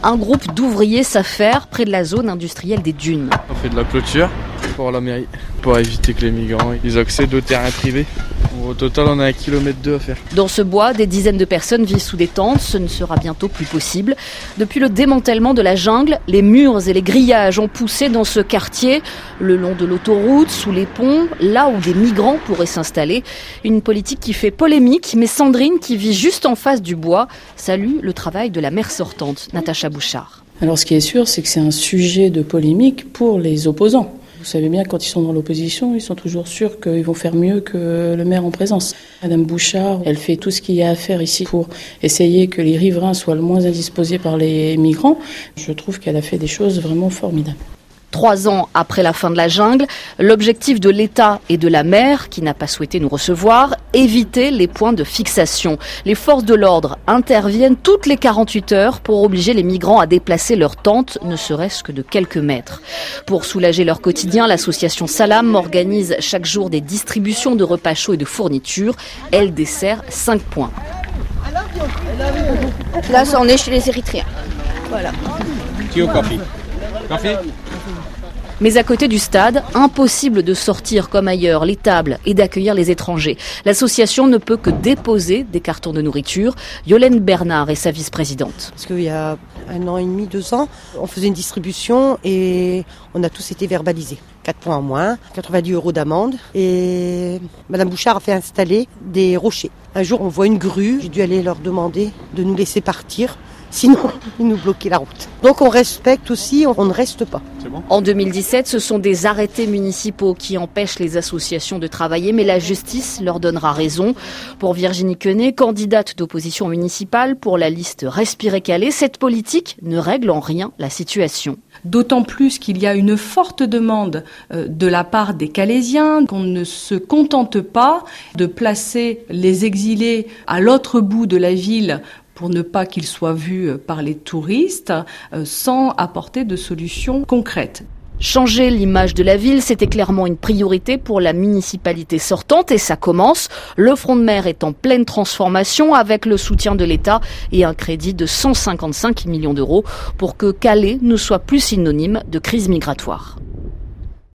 Un groupe d'ouvriers s'affaire près de la zone industrielle des Dunes. On fait de la clôture pour la mairie, pour éviter que les migrants ils accèdent aux terrains privés. Au total, on a 1,2 km à faire. Dans ce bois, des dizaines de personnes vivent sous des tentes. Ce ne sera bientôt plus possible. Depuis le démantèlement de la jungle, les murs et les grillages ont poussé dans ce quartier, le long de l'autoroute, sous les ponts, là où des migrants pourraient s'installer. Une politique qui fait polémique, mais Sandrine, qui vit juste en face du bois, salue le travail de la maire sortante, Natacha Bouchard. Alors ce qui est sûr, c'est que c'est un sujet de polémique pour les opposants. Vous savez bien, quand ils sont dans l'opposition, ils sont toujours sûrs qu'ils vont faire mieux que le maire en présence. Madame Bouchard, elle fait tout ce qu'il y a à faire ici pour essayer que les riverains soient le moins indisposés par les migrants. Je trouve qu'elle a fait des choses vraiment formidables. 3 ans après la fin de la jungle, l'objectif de l'État et de la maire, qui n'a pas souhaité nous recevoir, éviter les points de fixation. Les forces de l'ordre interviennent toutes les 48 heures pour obliger les migrants à déplacer leurs tentes, ne serait-ce que de quelques mètres. Pour soulager leur quotidien, l'association Salam organise chaque jour des distributions de repas chauds et de fournitures. Elle dessert 5 points. Là, on est chez les Érythréens. Voilà. Café. Mais à côté du stade, impossible de sortir comme ailleurs les tables et d'accueillir les étrangers. L'association ne peut que déposer des cartons de nourriture. Yolène Bernard est sa vice-présidente. Parce qu'il y a 1 an et demi, 2 ans, on faisait une distribution et on a tous été verbalisés. 4 points en moins, 90 € d'amende. Et Madame Bouchard a fait installer des rochers. Un jour, on voit une grue. J'ai dû aller leur demander de nous laisser partir. Sinon, ils nous bloquaient la route. Donc on respecte aussi, on ne reste pas. En 2017, ce sont des arrêtés municipaux qui empêchent les associations de travailler, mais la justice leur donnera raison. Pour Virginie Quenet, candidate d'opposition municipale pour la liste Respirer-Calais, cette politique ne règle en rien la situation. D'autant plus qu'il y a une forte demande de la part des Calaisiens, qu'on ne se contente pas de placer les exilés à l'autre bout de la ville pour ne pas qu'ils soient vus par les touristes, sans apporter de solutions concrètes. Changer l'image de la ville, c'était clairement une priorité pour la municipalité sortante et ça commence. Le front de mer est en pleine transformation avec le soutien de l'État et un crédit de 155 millions d'euros pour que Calais ne soit plus synonyme de crise migratoire.